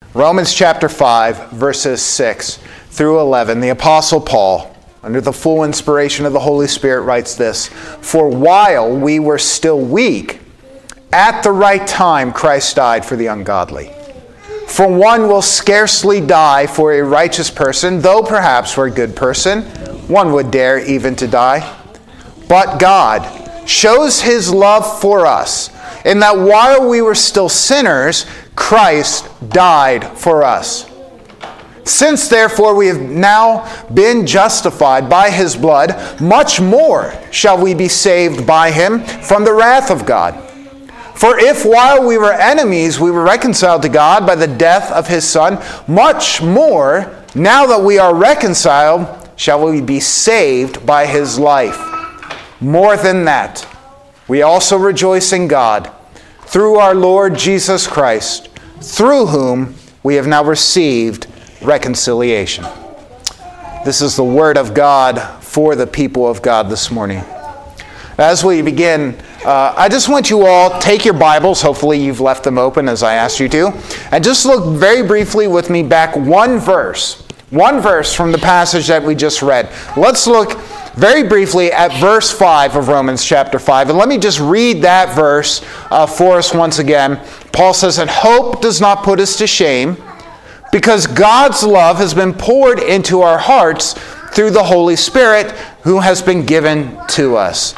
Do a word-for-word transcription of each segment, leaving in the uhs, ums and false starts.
Romans chapter five, verses six through eleven, the Apostle Paul, under the full inspiration of the Holy Spirit, writes this: "For while we were still weak, at the right time Christ died for the ungodly. For one will scarcely die for a righteous person, though perhaps for a good person one would dare even to die. But God shows his love for us, in that while we were still sinners, Christ died for us. Since therefore we have now been justified by his blood, much more shall we be saved by him from the wrath of God. For if while we were enemies we were reconciled to God by the death of his Son, much more, now that we are reconciled, shall we be saved by his life. More than that, we also rejoice in God through our Lord Jesus Christ, through whom we have now received reconciliation." This is the word of God for the people of God this morning. As we begin, uh, I just want you all, take your Bibles, hopefully you've left them open as I asked you to, and just look very briefly with me back one verse, one verse from the passage that we just read. Let's look very briefly at verse five of Romans chapter five. And let me just read that verse uh, for us once again. Paul says, "And hope does not put us to shame, because God's love has been poured into our hearts through the Holy Spirit who has been given to us."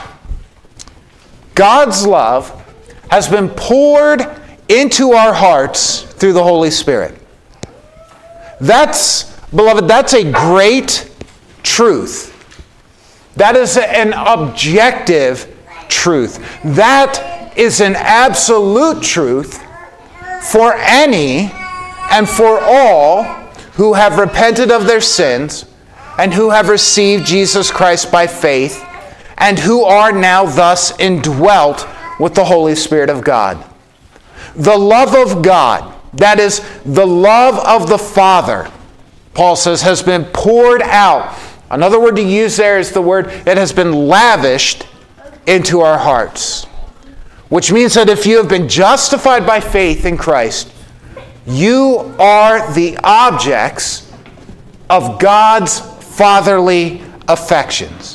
God's love has been poured into our hearts through the Holy Spirit. That's, beloved, that's a great truth. That is an objective truth. That is an absolute truth for any and for all who have repented of their sins and who have received Jesus Christ by faith and who are now thus indwelt with the Holy Spirit of God. The love of God, that is the love of the Father, Paul says, has been poured out. Another word to use there is the word that has been lavished into our hearts. Which means that if you have been justified by faith in Christ, you are the objects of God's fatherly affections.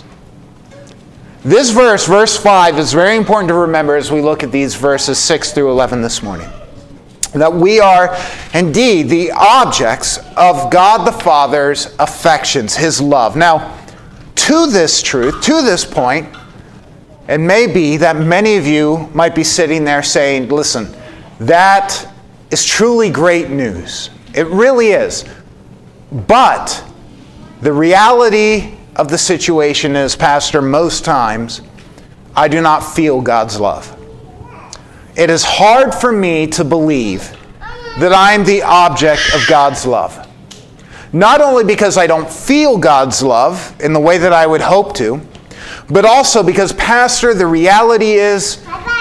This verse, verse five, is very important to remember as we look at these verses six through eleven this morning. That we are indeed the objects of God the Father's affections, his love. Now, to this truth, to this point, it may be that many of you might be sitting there saying, listen, that is truly great news. It really is. But the reality of the situation is, Pastor, most times I do not feel God's love. It is hard for me to believe that I'm the object of God's love. Not only because I don't feel God's love in the way that I would hope to, but also because, Pastor, the reality is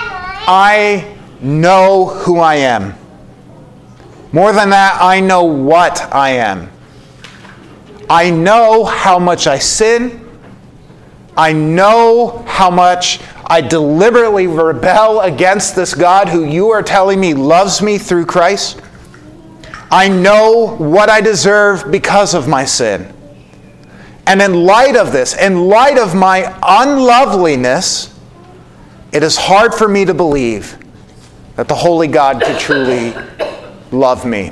I know who I am. More than that, I know what I am. I know how much I sin. I know how much I deliberately rebel against this God who you are telling me loves me through Christ. I know what I deserve because of my sin. And in light of this, in light of my unloveliness, it is hard for me to believe that the Holy God could truly love me.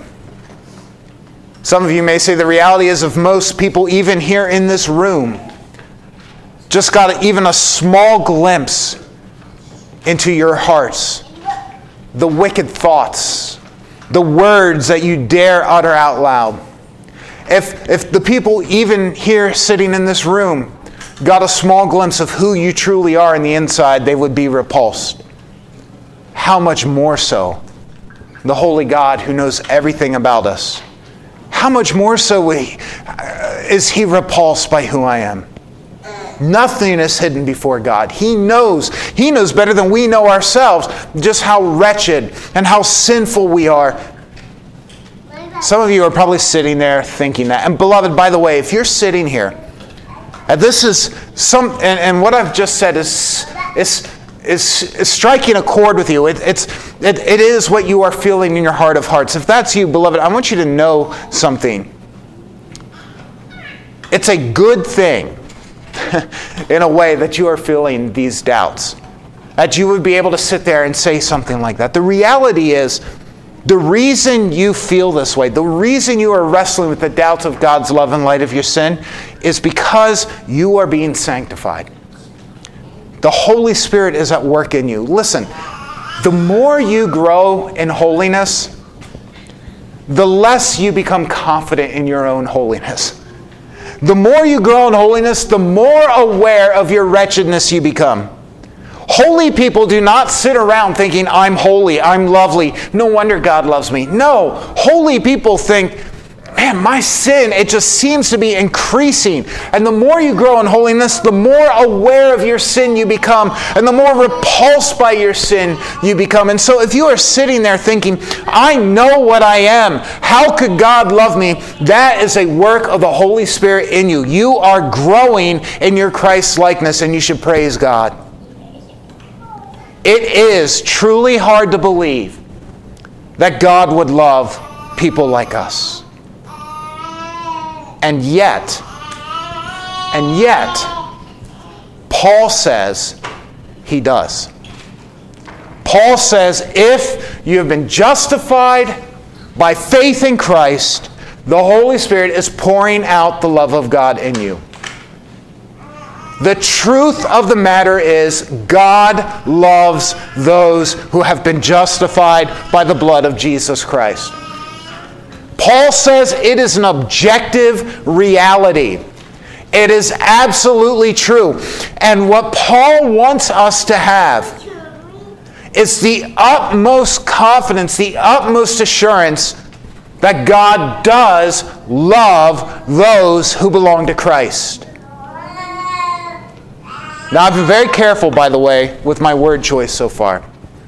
Some of you may say the reality is, if most people, even here in this room, just got even a small glimpse into your hearts, the wicked thoughts, the words that you dare utter out loud. If, if the people even here sitting in this room got a small glimpse of who you truly are in the inside, they would be repulsed. How much more so the Holy God who knows everything about us? How much more so is he repulsed by who I am? Nothing is hidden before God. He knows. He knows better than we know ourselves just how wretched and how sinful we are. Some of you are probably sitting there thinking that. And beloved, by the way, if you're sitting here, and this is some, and, and what I've just said is, is is, is striking a chord with you. It, it's, it, it is what you are feeling in your heart of hearts. If that's you, beloved, I want you to know something. It's a good thing, in a way, that you are feeling these doubts. That you would be able to sit there and say something like that. The reality is, the reason you feel this way, the reason you are wrestling with the doubts of God's love in light of your sin, is because you are being sanctified. The Holy Spirit is at work in you. Listen, the more you grow in holiness, the less you become confident in your own holiness. The more you grow in holiness, the more aware of your wretchedness you become. Holy people do not sit around thinking, I'm holy, I'm lovely, no wonder God loves me. No, holy people think, man, my sin, it just seems to be increasing. And the more you grow in holiness, the more aware of your sin you become, and the more repulsed by your sin you become. And so if you are sitting there thinking, I know what I am, how could God love me? That is a work of the Holy Spirit in you. You are growing in your Christ likeness, and you should praise God. It is truly hard to believe that God would love people like us. And yet, and yet, Paul says he does. Paul says if you have been justified by faith in Christ, the Holy Spirit is pouring out the love of God in you. The truth of the matter is, God loves those who have been justified by the blood of Jesus Christ. Paul says it is an objective reality. It is absolutely true. And what Paul wants us to have is the utmost confidence, the utmost assurance that God does love those who belong to Christ. Now, I've been very careful, by the way, with my word choice so far.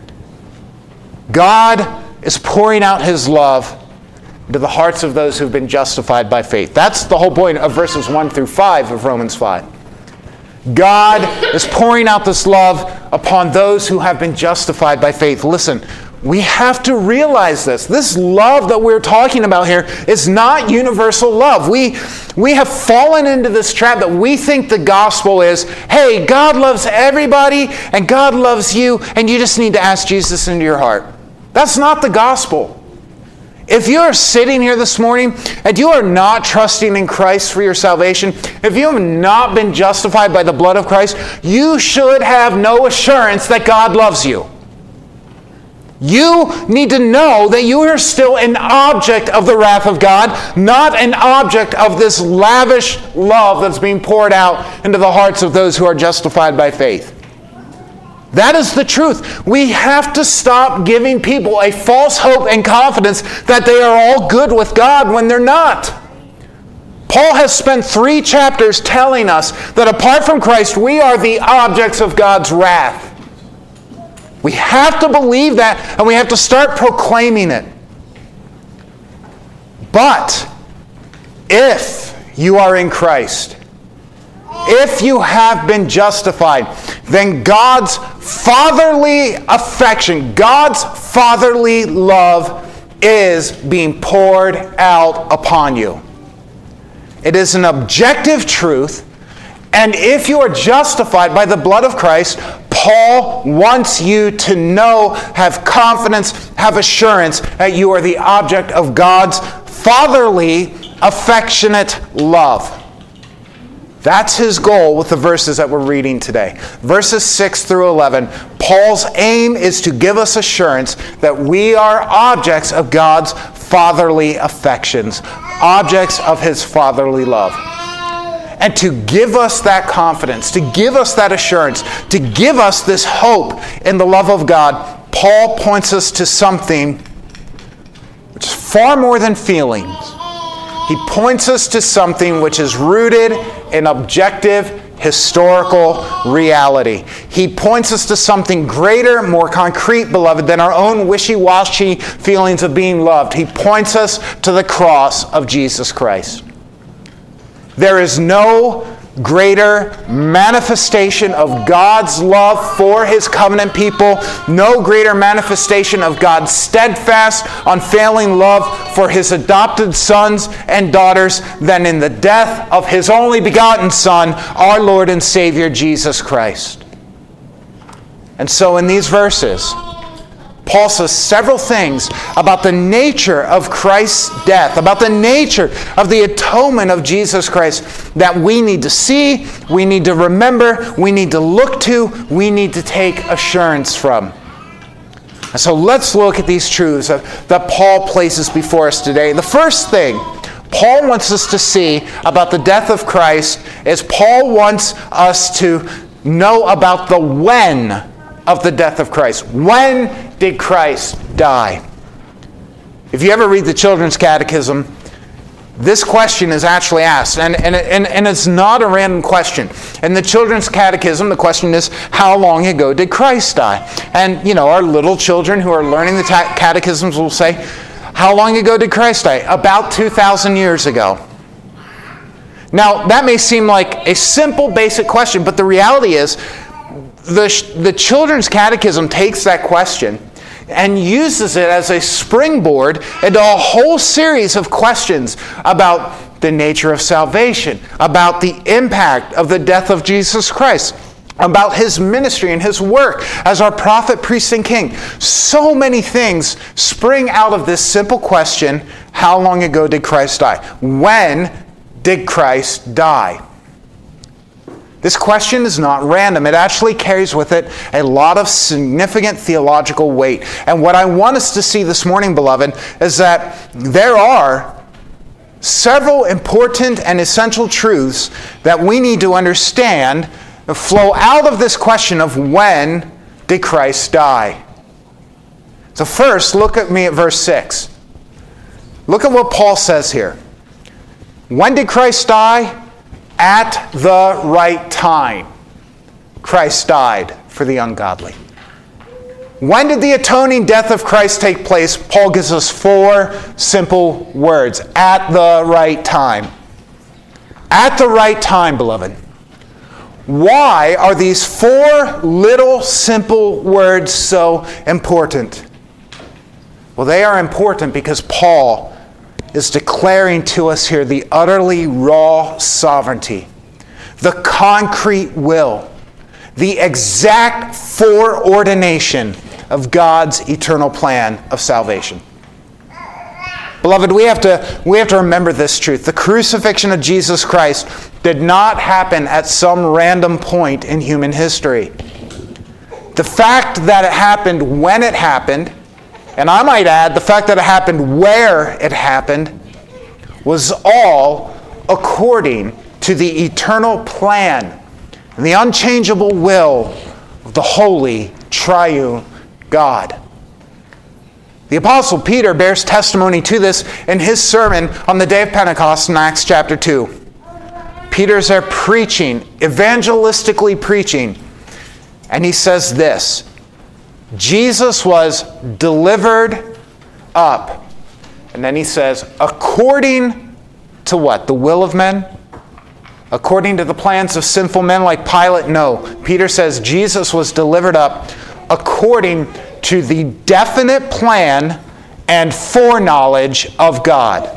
God is pouring out His love to the hearts of those who've been justified by faith. That's the whole point of verses one through five of Romans five. God is pouring out this love upon those who have been justified by faith. Listen, we have to realize this. This love that we're talking about here is not universal love. We, we have fallen into this trap that we think the gospel is, hey, God loves everybody and God loves you and you just need to ask Jesus into your heart. That's not the gospel. If you are sitting here this morning and you are not trusting in Christ for your salvation, if you have not been justified by the blood of Christ, you should have no assurance that God loves you. You need to know that you are still an object of the wrath of God, not an object of this lavish love that's being poured out into the hearts of those who are justified by faith. That is the truth. We have to stop giving people a false hope and confidence that they are all good with God when they're not. Paul has spent three chapters telling us that apart from Christ, we are the objects of God's wrath. We have to believe that, and we have to start proclaiming it. But if you are in Christ, if you have been justified, then God's fatherly affection, God's fatherly love is being poured out upon you. It is an objective truth, and if you are justified by the blood of Christ, Paul wants you to know, have confidence, have assurance that you are the object of God's fatherly, affectionate love. That's his goal with the verses that we're reading today. Verses six through eleven, Paul's aim is to give us assurance that we are objects of God's fatherly affections, objects of his fatherly love. And to give us that confidence, to give us that assurance, to give us this hope in the love of God, Paul points us to something which is far more than feelings. He points us to something which is rooted in objective, historical reality. He points us to something greater, more concrete, beloved, than our own wishy-washy feelings of being loved. He points us to the cross of Jesus Christ. There is no greater manifestation of God's love for his covenant people, no greater manifestation of God's steadfast, unfailing love for his adopted sons and daughters than in the death of his only begotten Son, our Lord and Savior, Jesus Christ. And so in these verses, Paul says several things about the nature of Christ's death, about the nature of the atonement of Jesus Christ that we need to see, we need to remember, we need to look to, we need to take assurance from. And so let's look at these truths that Paul places before us today. The first thing Paul wants us to see about the death of Christ is Paul wants us to know about the when of the death of Christ. When did Christ die? If you ever read the Children's Catechism, this question is actually asked, and, and, and, and it's not a random question. In the Children's Catechism, the question is, how long ago did Christ die? And, you know, our little children who are learning the ta- catechisms will say, how long ago did Christ die? About two thousand years ago. Now, that may seem like a simple, basic question, but the reality is, The, the Children's Catechism takes that question and uses it as a springboard into a whole series of questions about the nature of salvation, about the impact of the death of Jesus Christ, about his ministry and his work as our prophet, priest, and king. So many things spring out of this simple question, how long ago did Christ die? When did Christ die? This question is not random. It actually carries with it a lot of significant theological weight. And what I want us to see this morning, beloved, is that there are several important and essential truths that we need to understand flow out of this question of when did Christ die. So first, look at me at verse six. Look at what Paul says here. When did Christ die? At the right time, Christ died for the ungodly. When did the atoning death of Christ take place? Paul gives us four simple words. At the right time. At the right time, beloved. Why are these four little simple words so important? Well, they are important because Paul is declaring to us here the utterly raw sovereignty, the concrete will, the exact foreordination of God's eternal plan of salvation. Beloved, we have to, we have to remember this truth. The crucifixion of Jesus Christ did not happen at some random point in human history. The fact that it happened when it happened, and I might add, the fact that it happened where it happened, was all according to the eternal plan and the unchangeable will of the holy, triune God. The Apostle Peter bears testimony to this in his sermon on the day of Pentecost in Acts chapter two. Peter's there preaching, evangelistically preaching, and he says this: Jesus was delivered up. And then he says, according to what? The will of men? According to the plans of sinful men like Pilate? No. Peter says Jesus was delivered up according to the definite plan and foreknowledge of God.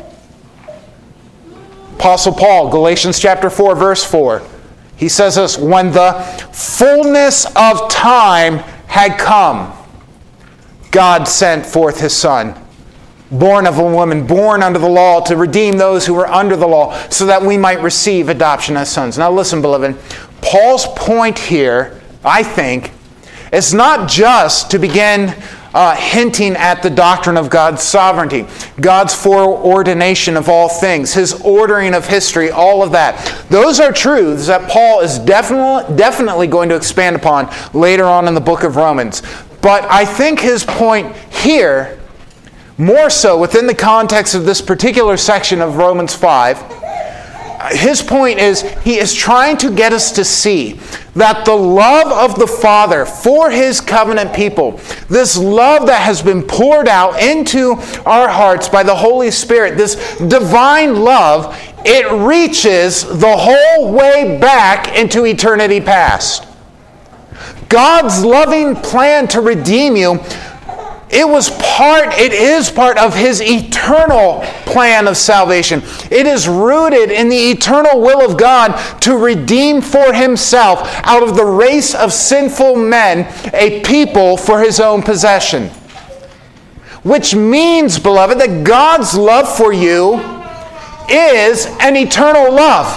Apostle Paul, Galatians chapter four, verse four. He says this, when the fullness of time had come, God sent forth his Son, born of a woman, born under the law, to redeem those who were under the law, so that we might receive adoption as sons. Now listen, beloved, Paul's point here, I think, is not just to begin uh, hinting at the doctrine of God's sovereignty, God's foreordination of all things, his ordering of history, all of that. Those are truths that Paul is definitely, definitely going to expand upon later on in the book of Romans. But I think his point here, more so within the context of this particular section of Romans five, his point is, he is trying to get us to see that the love of the Father for his covenant people, this love that has been poured out into our hearts by the Holy Spirit, this divine love, it reaches the whole way back into eternity past. God's loving plan to redeem you, it was part, it is part of his eternal plan of salvation. It is rooted in the eternal will of God to redeem for himself out of the race of sinful men a people for his own possession. Which means, beloved, that God's love for you is an eternal love.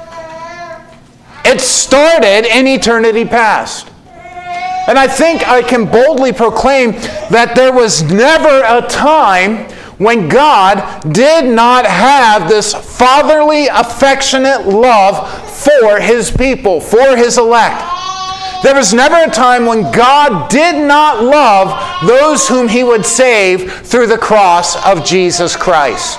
It started in eternity past. And I think I can boldly proclaim that there was never a time when God did not have this fatherly, affectionate love for his people, for his elect. There was never a time when God did not love those whom he would save through the cross of Jesus Christ.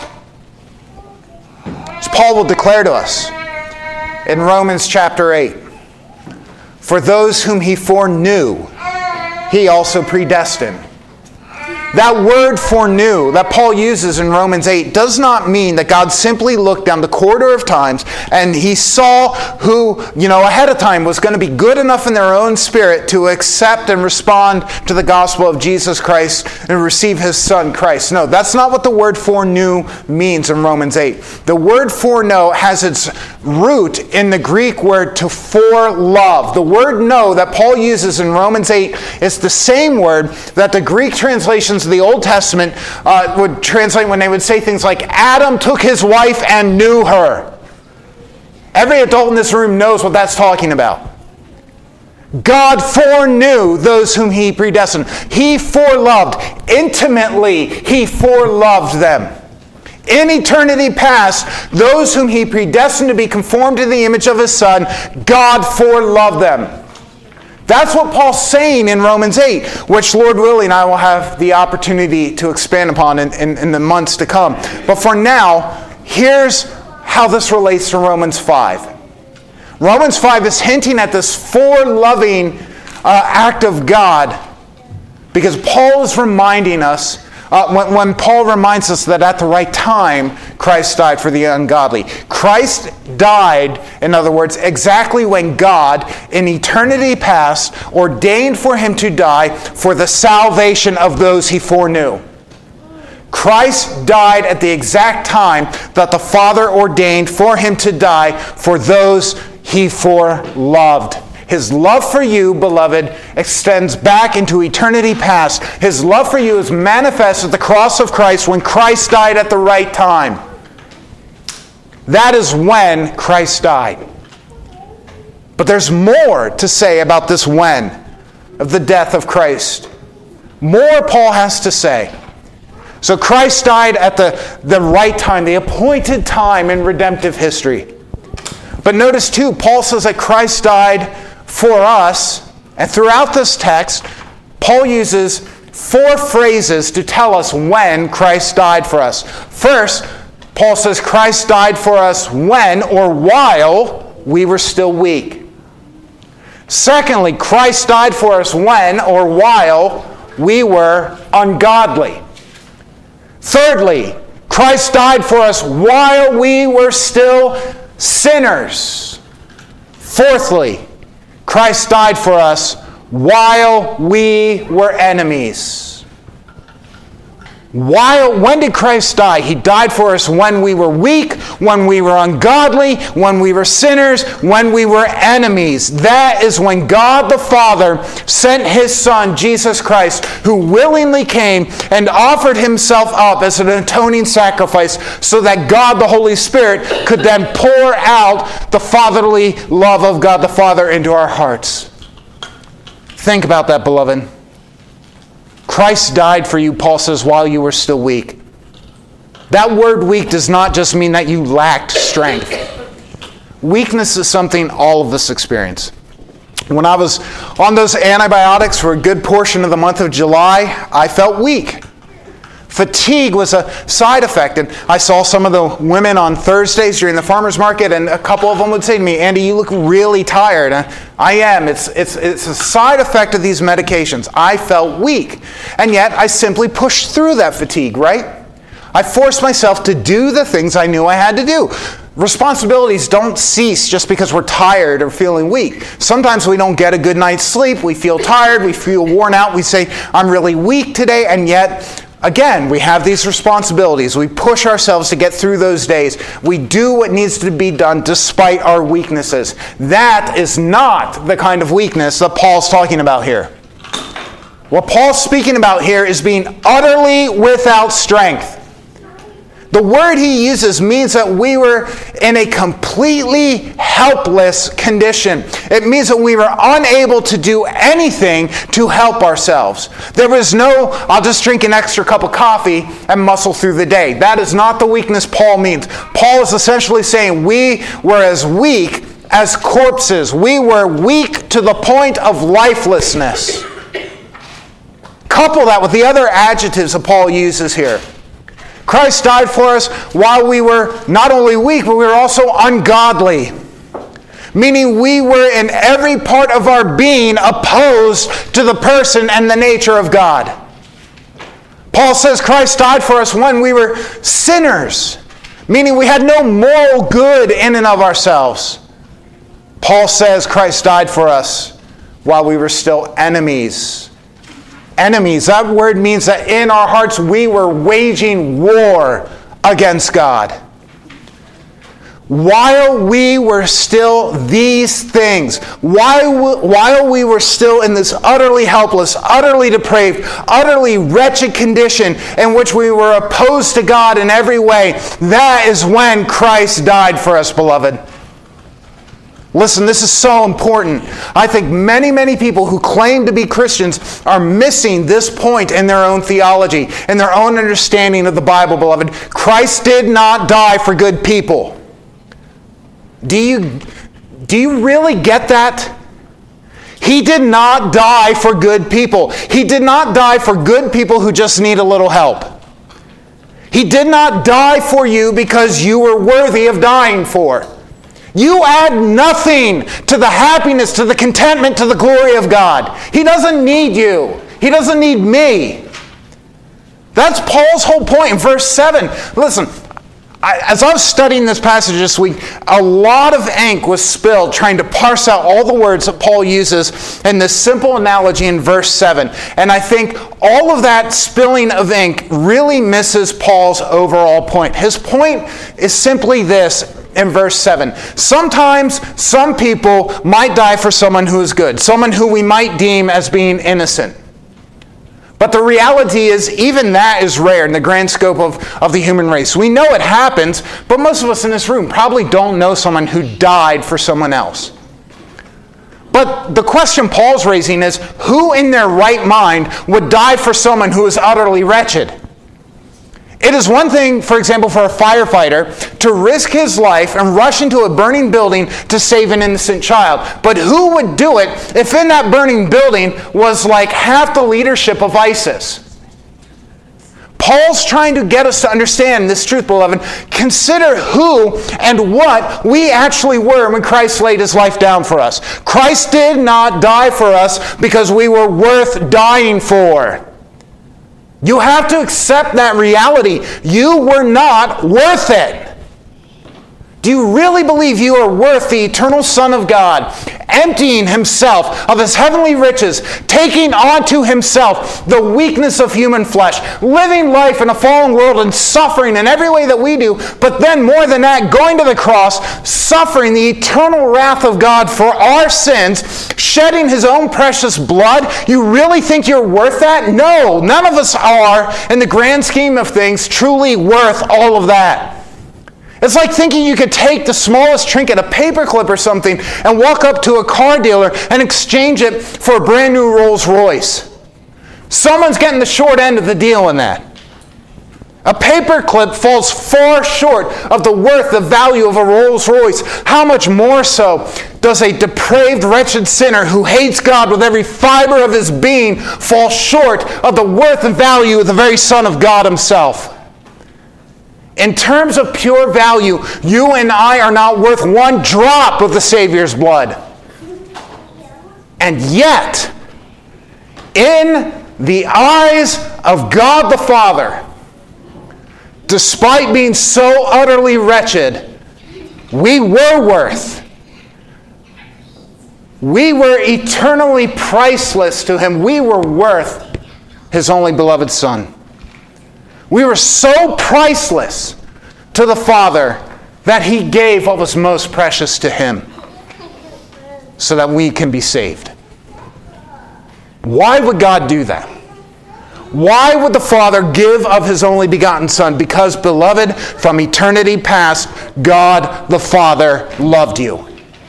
As Paul will declare to us in Romans chapter eight, for those whom he foreknew, he also predestined. That word foreknew that Paul uses in Romans eight does not mean that God simply looked down the corridor of times and he saw who, you know, ahead of time was going to be good enough in their own spirit to accept and respond to the gospel of Jesus Christ and receive his son Christ. No, that's not what the word foreknew means in Romans eight. The word foreknow has its root in the Greek word to forelove. The word know that Paul uses in Romans eight is the same word that the Greek translations of the Old Testament uh, would translate when they would say things like, Adam took his wife and knew her. Every adult in this room knows what that's talking about. God foreknew those whom he predestined. He foreloved. Intimately, he foreloved them. In eternity past, those whom he predestined to be conformed to the image of his Son, God foreloved them. That's what Paul's saying in Romans eight, which Lord willing I will have the opportunity to expand upon in, in, in the months to come. But for now, here's how this relates to Romans five. Romans five is hinting at this foreloving uh, act of God, because Paul is reminding us, Uh, when, when Paul reminds us that at the right time, Christ died for the ungodly. Christ died, in other words, exactly when God, in eternity past, ordained for him to die for the salvation of those he foreknew. Christ died at the exact time that the Father ordained for him to die for those he foreloved. His love for you, beloved, extends back into eternity past. His love for you is manifest at the cross of Christ when Christ died at the right time. That is when Christ died. But there's more to say about this when of the death of Christ. More Paul has to say. So Christ died at the, the right time, the appointed time in redemptive history. But notice too, Paul says that Christ died for us, and throughout this text, Paul uses four phrases to tell us when Christ died for us. First, Paul says Christ died for us when or while we were still weak. Secondly, Christ died for us when or while we were ungodly. Thirdly, Christ died for us while we were still sinners. Fourthly, Christ died for us while we were enemies. While, when did Christ die? He died for us when we were weak, when we were ungodly, when we were sinners, when we were enemies. That is when God the Father sent his Son, Jesus Christ, who willingly came and offered himself up as an atoning sacrifice so that God the Holy Spirit could then pour out the fatherly love of God the Father into our hearts. Think about that, beloved. Christ died for you, Paul says, while you were still weak. That word weak does not just mean that you lacked strength. Weakness is something all of us experience. When I was on those antibiotics for a good portion of the month of July, I felt weak. Fatigue was a side effect. And I saw some of the women on Thursdays during the farmer's market, and a couple of them would say to me, Andy, you look really tired. And I am. It's, it's, it's a side effect of these medications. I felt weak. And yet I simply pushed through that fatigue, right? I forced myself to do the things I knew I had to do. Responsibilities don't cease just because we're tired or feeling weak. Sometimes we don't get a good night's sleep. We feel tired. We feel worn out. We say, I'm really weak today. And yet, again, we have these responsibilities. We push ourselves to get through those days. We do what needs to be done despite our weaknesses. That is not the kind of weakness that Paul's talking about here. What Paul's speaking about here is being utterly without strength. The word he uses means that we were in a completely helpless condition. It means that we were unable to do anything to help ourselves. There was no, I'll just drink an extra cup of coffee and muscle through the day. That is not the weakness Paul means. Paul is essentially saying we were as weak as corpses. We were weak to the point of lifelessness. Couple that with the other adjectives that Paul uses here. Christ died for us while we were not only weak, but we were also ungodly. Meaning we were in every part of our being opposed to the person and the nature of God. Paul says Christ died for us when we were sinners. Meaning we had no moral good in and of ourselves. Paul says Christ died for us while we were still enemies. Enemies. That word means that in our hearts we were waging war against God. While we were still these things, while, while we were still in this utterly helpless, utterly depraved, utterly wretched condition in which we were opposed to God in every way, that is when Christ died for us, beloved. Listen, this is so important. I think many, many people who claim to be Christians are missing this point in their own theology, in their own understanding of the Bible, beloved. Christ did not die for good people. Do you, do you really get that? He did not die for good people. He did not die for good people who just need a little help. He did not die for you because you were worthy of dying for. You add nothing to the happiness, to the contentment, to the glory of God. He doesn't need you. He doesn't need me. That's Paul's whole point in verse seven. Listen, I, as I was studying this passage this week, a lot of ink was spilled trying to parse out all the words that Paul uses in this simple analogy in verse seven. And I think all of that spilling of ink really misses Paul's overall point. His point is simply this. In verse seven, sometimes some people might die for someone who is good, someone who we might deem as being innocent. But the reality is, even that is rare in the grand scope of, of the human race. We know it happens, but most of us in this room probably don't know someone who died for someone else. But the question Paul's raising is, who in their right mind would die for someone who is utterly wretched? It is one thing, for example, for a firefighter to risk his life and rush into a burning building to save an innocent child. But who would do it if in that burning building was like half the leadership of ISIS? Paul's trying to get us to understand this truth, beloved. Consider who and what we actually were when Christ laid his life down for us. Christ did not die for us because we were worth dying for. You have to accept that reality. You were not worth it. Do you really believe you are worth the eternal Son of God, emptying himself of his heavenly riches, taking onto himself the weakness of human flesh, living life in a fallen world and suffering in every way that we do, but then more than that, going to the cross, suffering the eternal wrath of God for our sins, shedding his own precious blood? You really think you're worth that? No, none of us are, in the grand scheme of things, truly worth all of that. It's like thinking you could take the smallest trinket, a paperclip or something, and walk up to a car dealer and exchange it for a brand new Rolls Royce. Someone's getting the short end of the deal in that. A paperclip falls far short of the worth, the value of a Rolls Royce. How much more so does a depraved, wretched sinner who hates God with every fiber of his being fall short of the worth and value of the very Son of God himself. In terms of pure value, you and I are not worth one drop of the Savior's blood. And yet, in the eyes of God the Father, despite being so utterly wretched, we were worth. We were eternally priceless to him. We were worth his only beloved Son. We were so priceless to the Father that he gave what was most precious to him so that we can be saved. Why would God do that? Why would the Father give of his only begotten Son? Because, beloved, from eternity past, God the Father loved you.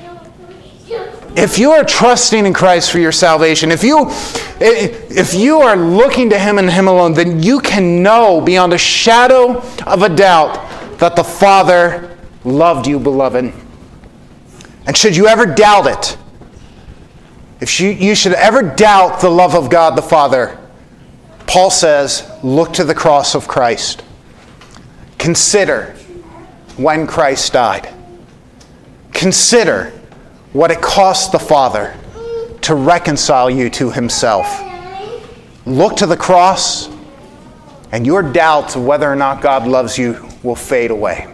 If you are trusting in Christ for your salvation, if you, if you are looking to him and him alone, then you can know beyond a shadow of a doubt that the Father loved you, beloved. And should you ever doubt it, if you, you should ever doubt the love of God the Father, Paul says, look to the cross of Christ. Consider when Christ died. Consider what it cost the Father to reconcile you to himself. Look to the cross, and your doubts of whether or not God loves you will fade away.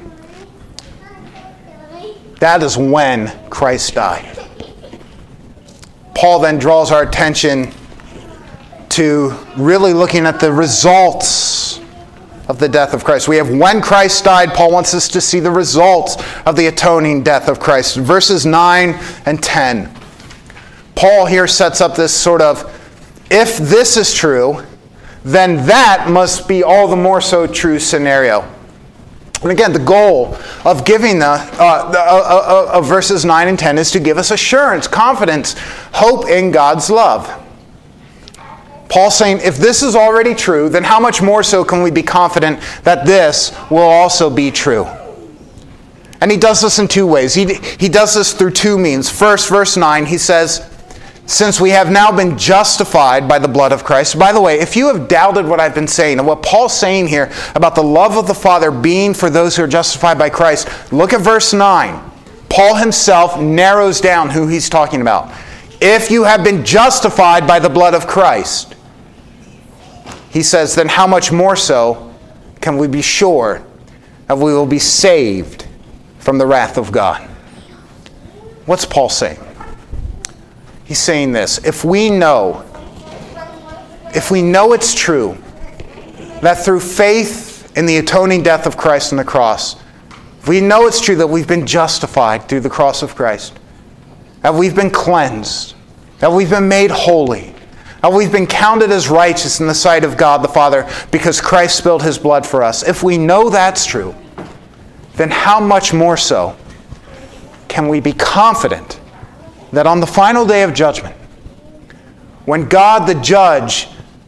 That is when Christ died. Paul then draws our attention to really looking at the results of the death of Christ. We have when Christ died. Paul wants us to see the results of the atoning death of Christ. Verses nine and ten. Paul here sets up this sort of, if this is true, then that must be all the more so true scenario. And again, the goal of giving the, uh, the uh, uh, of verses nine and ten is to give us assurance, confidence, hope in God's love. Paul's saying, if this is already true, then how much more so can we be confident that this will also be true? And he does this in two ways. He, he does this through two means. First, verse nine, he says, since we have now been justified by the blood of Christ. By the way, if you have doubted what I've been saying and what Paul's saying here about the love of the Father being for those who are justified by Christ, look at verse nine. Paul himself narrows down who he's talking about. If you have been justified by the blood of Christ, he says, then how much more so can we be sure that we will be saved from the wrath of God? What's Paul saying? He's saying this. If we know, if we know it's true, that through faith in the atoning death of Christ on the cross, if we know it's true that we've been justified through the cross of Christ, that we've been cleansed, that we've been made holy, that we've been counted as righteous in the sight of God the Father because Christ spilled his blood for us. If we know that's true, then how much more so can we be confident that on the final day of judgment, when God the judge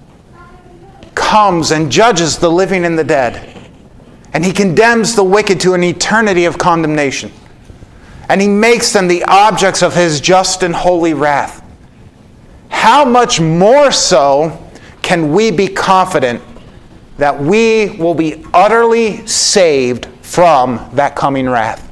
comes and judges the living and the dead, and he condemns the wicked to an eternity of condemnation, and he makes them the objects of his just and holy wrath, how much more so can we be confident that we will be utterly saved from that coming wrath?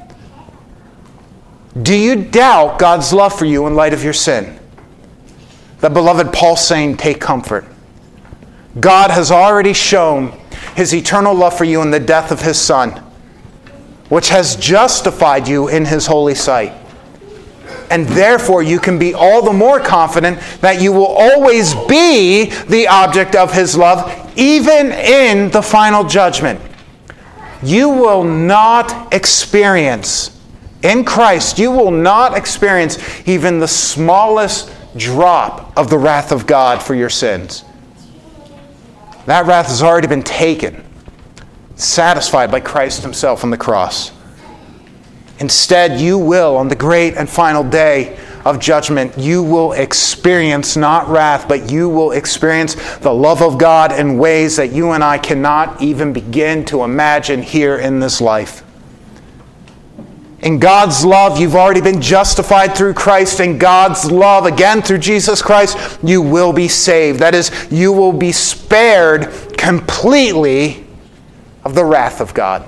Do you doubt God's love for you in light of your sin? The beloved Paul's saying, take comfort. God has already shown his eternal love for you in the death of his Son, which has justified you in his holy sight. And therefore you can be all the more confident that you will always be the object of his love, even in the final judgment. You will not experience, in Christ, you will not experience even the smallest drop of the wrath of God for your sins. That wrath has already been taken, satisfied by Christ himself on the cross. Instead, you will, on the great and final day of judgment, you will experience not wrath, but you will experience the love of God in ways that you and I cannot even begin to imagine here in this life. In God's love, you've already been justified through Christ. In God's love, again through Jesus Christ, you will be saved. That is, you will be spared completely of the wrath of God.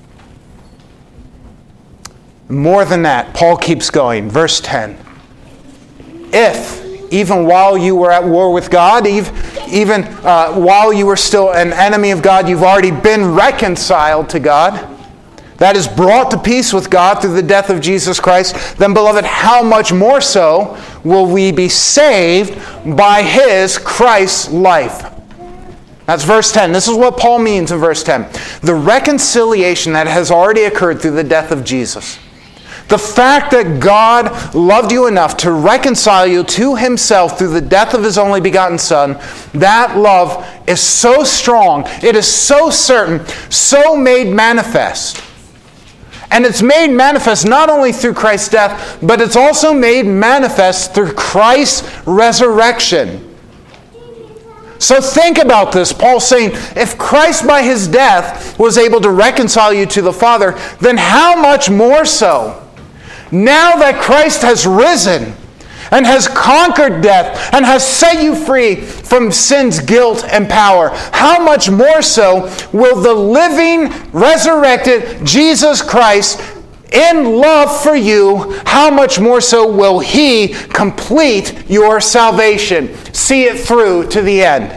More than that, Paul keeps going. Verse ten. If, even while you were at war with God, even uh, while you were still an enemy of God, you've already been reconciled to God, that is, brought to peace with God through the death of Jesus Christ, then, beloved, how much more so will we be saved by His, Christ's life? That's verse ten. This is what Paul means in verse ten. The reconciliation that has already occurred through the death of Jesus. The fact that God loved you enough to reconcile you to Himself through the death of His only begotten Son, that love is so strong, it is so certain, so made manifest. And it's made manifest not only through Christ's death, but it's also made manifest through Christ's resurrection. So think about this. Paul's saying, if Christ by His death was able to reconcile you to the Father, then how much more so? Now that Christ has risen and has conquered death and has set you free from sin's guilt and power, how much more so will the living, resurrected Jesus Christ, in love for you, how much more so will He complete your salvation, see it through to the end?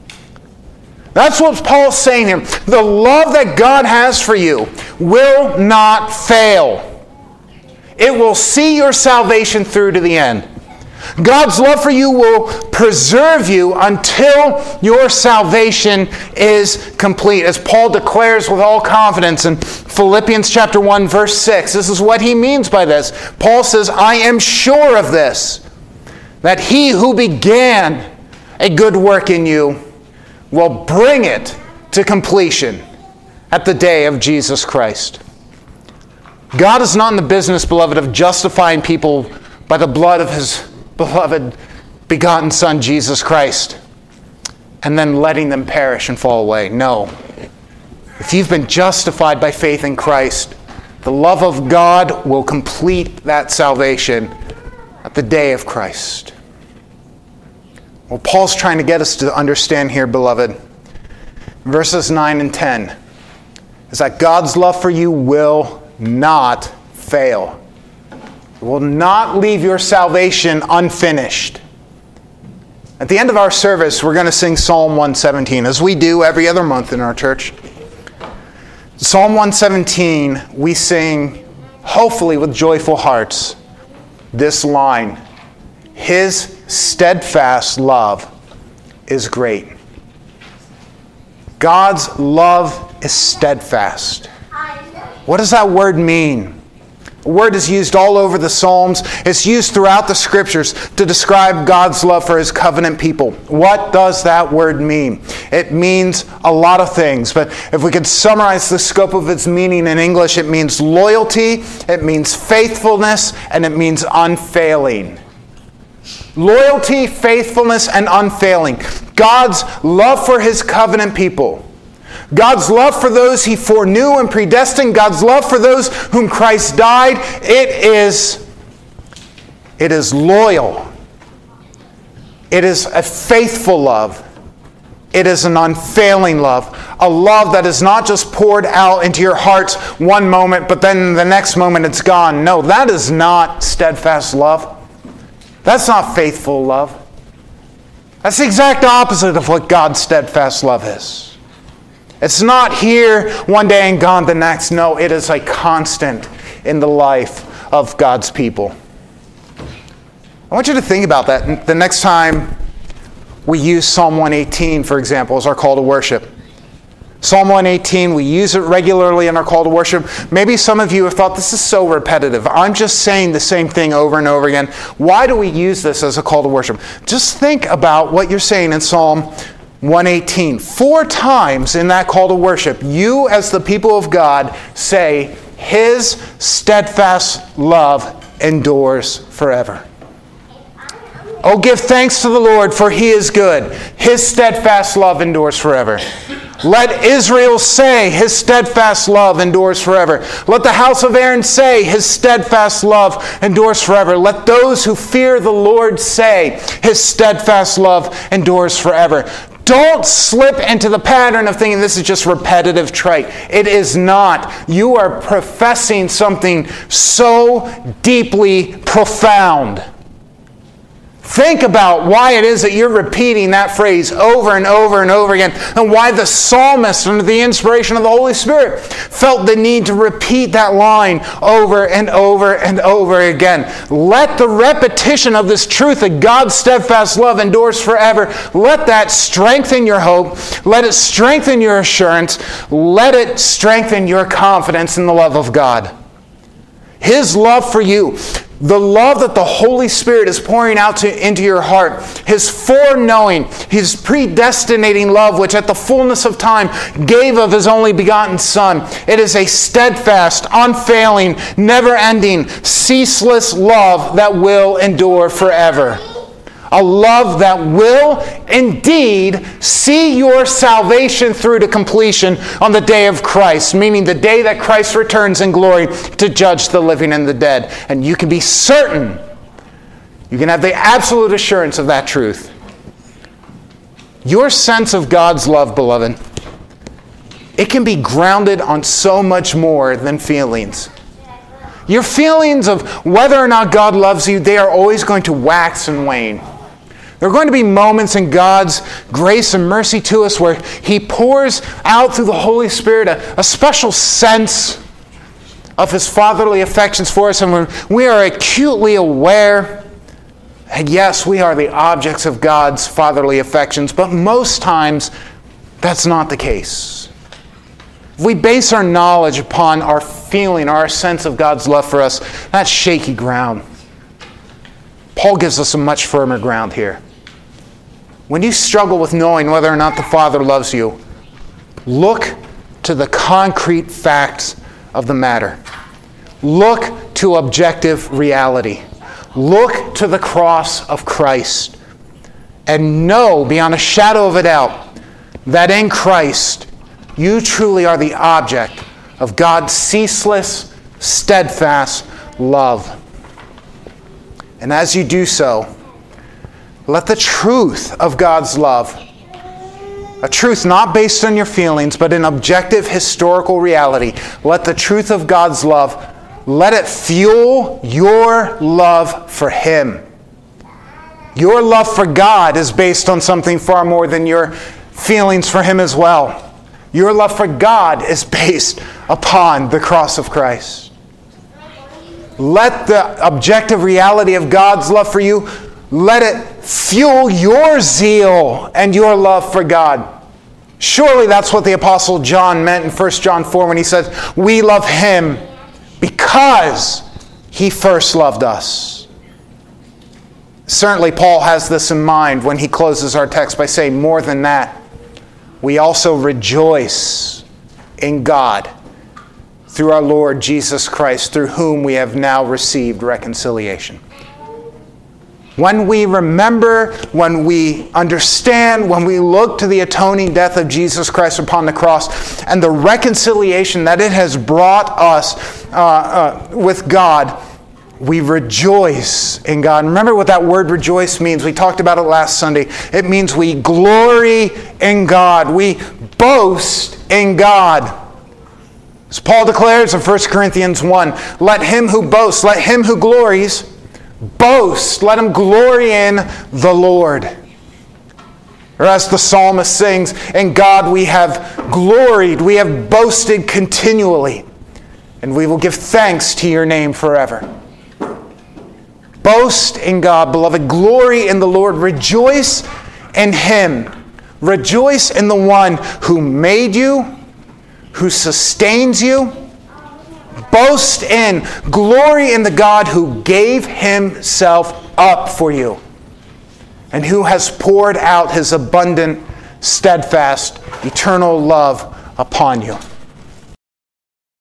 That's what Paul's saying here. The love that God has for you will not fail. It will see your salvation through to the end. God's love for you will preserve you until your salvation is complete. As Paul declares with all confidence in Philippians chapter one, verse six, this is what he means by this. Paul says, I am sure of this, that He who began a good work in you will bring it to completion at the day of Jesus Christ. God is not in the business, beloved, of justifying people by the blood of His beloved begotten Son, Jesus Christ, and then letting them perish and fall away. No. If you've been justified by faith in Christ, the love of God will complete that salvation at the day of Christ. What Paul's trying to get us to understand here, beloved, verses nine and ten, is that God's love for you will not fail. It will not leave your salvation unfinished. At the end of our service, we're going to sing Psalm one seventeen, as we do every other month in our church. Psalm one seventeen, we sing, hopefully with joyful hearts, this line, His steadfast love is great. God's love is steadfast. What does that word mean? The word is used all over the Psalms. It's used throughout the Scriptures to describe God's love for His covenant people. What does that word mean? It means a lot of things, but if we could summarize the scope of its meaning in English, it means loyalty, it means faithfulness, and it means unfailing. Loyalty, faithfulness, and unfailing. God's love for His covenant people. God's love for those He foreknew and predestined. God's love for those whom Christ died. It is, it is loyal. It is a faithful love. It is an unfailing love. A love that is not just poured out into your hearts one moment, but then the next moment it's gone. No, that is not steadfast love. That's not faithful love. That's the exact opposite of what God's steadfast love is. It's not here one day and gone the next. No, it is a constant in the life of God's people. I want you to think about that the next time we use Psalm one eighteen, for example, as our call to worship. Psalm one eighteen, we use it regularly in our call to worship. Maybe some of you have thought, this is so repetitive. I'm just saying the same thing over and over again. Why do we use this as a call to worship? Just think about what you're saying in Psalm one eighteen. Four times in that call to worship, you as the people of God say, His steadfast love endures forever. Oh, give thanks to the Lord, for He is good. His steadfast love endures forever. Let Israel say, his steadfast love endures forever. Let the house of Aaron say, his steadfast love endures forever. Let those who fear the Lord say, his steadfast love endures forever. Don't slip into the pattern of thinking this is just repetitive trite. It is not. You are professing something so deeply profound. Think about why it is that you're repeating that phrase over and over and over again, and why the psalmist, under the inspiration of the Holy Spirit, felt the need to repeat that line over and over and over again. Let the repetition of this truth that God's steadfast love endures forever, let that strengthen your hope, let it strengthen your assurance, let it strengthen your confidence in the love of God. His love for you, the love that the Holy Spirit is pouring out to, into your heart, His foreknowing, His predestinating love, which at the fullness of time gave of His only begotten Son. It is a steadfast, unfailing, never-ending, ceaseless love that will endure forever. A love that will indeed see your salvation through to completion on the day of Christ, meaning the day that Christ returns in glory to judge the living and the dead. And you can be certain, you can have the absolute assurance of that truth. Your sense of God's love, beloved, it can be grounded on so much more than feelings. Your feelings of whether or not God loves you, they are always going to wax and wane. There are going to be moments in God's grace and mercy to us where He pours out through the Holy Spirit a, a special sense of His fatherly affections for us, and when we are acutely aware, and yes, we are the objects of God's fatherly affections, but most times that's not the case. If we base our knowledge upon our feeling, our sense of God's love for us, that's shaky ground. Paul gives us a much firmer ground here. When you struggle with knowing whether or not the Father loves you, look to the concrete facts of the matter. Look to objective reality. Look to the cross of Christ. And know beyond a shadow of a doubt that in Christ you truly are the object of God's ceaseless, steadfast love. And as you do so, let the truth of God's love, a truth not based on your feelings, but in objective historical reality, let the truth of God's love, let it fuel your love for Him. Your love for God is based on something far more than your feelings for Him as well. Your love for God is based upon the cross of Christ. Let the objective reality of God's love for you, let it fuel your zeal and your love for God. Surely that's what the Apostle John meant in First John four when he says, we love Him because He first loved us. Certainly Paul has this in mind when he closes our text by saying, more than that, we also rejoice in God through our Lord Jesus Christ, through whom we have now received reconciliation. When we remember, when we understand, when we look to the atoning death of Jesus Christ upon the cross and the reconciliation that it has brought us uh, uh, with God, we rejoice in God. Remember what that word rejoice means. We talked about it last Sunday. It means we glory in God. We boast in God. As Paul declares in First Corinthians one, let him who boasts, let him who glories, boast, let him glory in the Lord. Or as the psalmist sings, in God we have gloried, we have boasted continually, and we will give thanks to your name forever. Boast in God, beloved. Glory in the Lord. Rejoice in Him. Rejoice in the one who made you, who sustains you. Boast in, glory in the God who gave Himself up for you and who has poured out His abundant, steadfast, eternal love upon you.